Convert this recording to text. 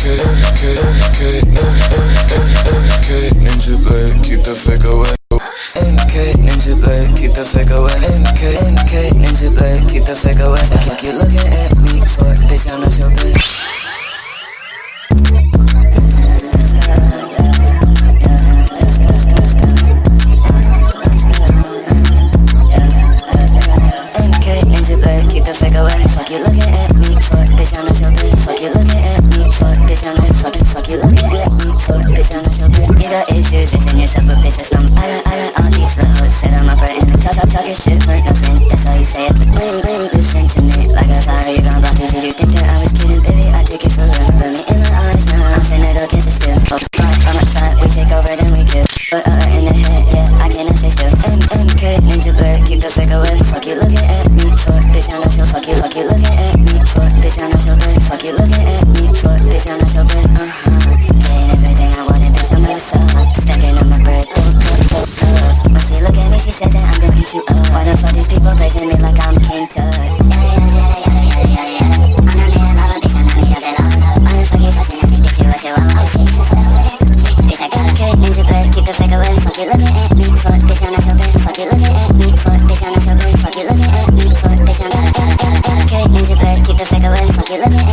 Ninja Blade, keep the fake away. MK Ninja Blade, keep the fake away. MK Ninja Blade, keep the fake away. Fuck you looking at me for, bitch, I'm not your bitch. Keep the fake away. Fuck you looking at me for, bitch, I'm not your bitch. Fuck you looking at me for, bitch, I'm not fuck you looking at me for, bitch, I'm not your bitch. You got issues, defend yourself, but bitch, that's dumb. I got all these little hoes, sit on my butt and talking shit for nothing. That's all you say it, but wait, listen to me. Like a fire, you gon' block me. Did you think that I was kidding, baby? I take it for real. Look me in my eyes now, I'm finna go dance it still. Oh, on my side, we take over, then we kill. But in the head, yeah, I cannot stay still. MK Ninja Blade, keep the fake away. Fuck you looking at me for, bitch, I'm not your fuck you looking at me for, bitch, I'm not your bitch. Fuck you looking at me for, bitch, I'm not your bitch. Getting everything I wanted, bitch, I'm never soft. Stacking on my bread, when she look at me, she said that I'm gonna eat you up. Why the fuck these people praising me like I'm King Tut? I'm not made of lava, bitch, I'm not made of it all. Why the fuck you fussing at me, bitch, you rush it while I'm sick. Bitch, I got a kid, Ninja Blade, keep the fake away. Fuck you looking at me for, bitch, I'm not your bitch. Fuck you looking at me for, bitch, I'm not your bitch. Fuck you looking at me for, bitch, I'm not a kid, Ninja Blade, keep the fake away. Fuck you looking at